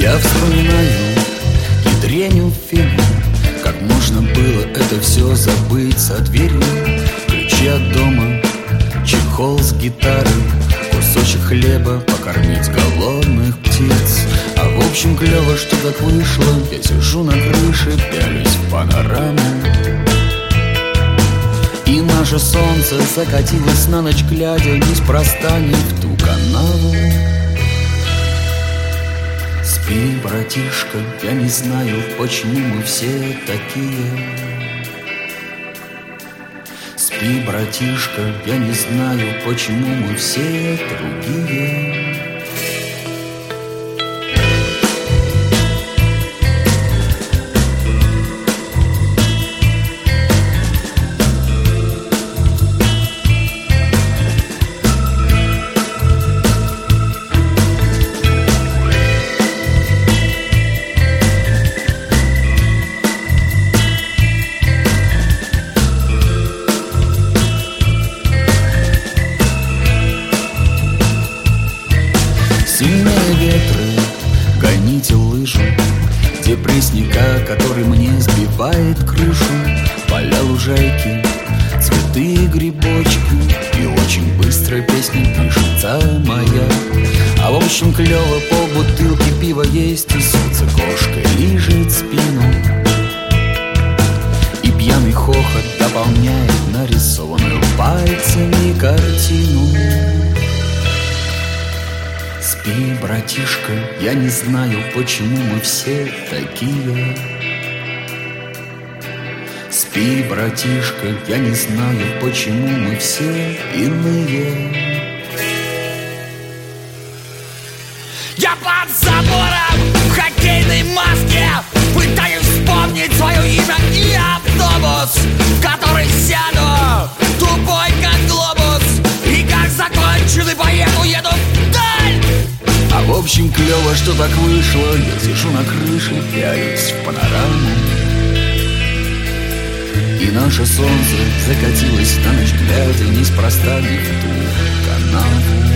Я вспоминаю ядреню фильм, как можно было это все забыть за дверью. Ключи от дома, чехол с гитары, кусочек хлеба, покормить голодных птиц. А в общем клево, что так вышло. Я сижу на крыше, пялюсь в панораму, и наше солнце закатилось на ночь глядя, неспроста не в ту канаву. Спи, братишка, я не знаю, почему мы все такие. Спи, братишка, я не знаю, почему мы все другие. Сильные ветры, гоните лыжу, депрессника, который мне сбивает крышу. Поля, лужайки, цветы и грибочки, и очень быстро песня пишется моя. А в общем клево, по бутылке пива есть, и солнце кошкой лижет спину, и пьяный хохот дополняет нарисованную пальцами картину. Спи, братишка, я не знаю, почему мы все такие. Спи, братишка, я не знаю, почему мы все иные. Я под забором в хоккейной маске пытаюсь вспомнить свое имя и автобус, в который сяду, тупой как глобус, и как законченный поеду еду вдаль. А в общем клево, что так вышло. Я сижу на крыше, пялюсь в панораму, и наше солнце закатилось на ночь глядя, неспроста не в ту канаву.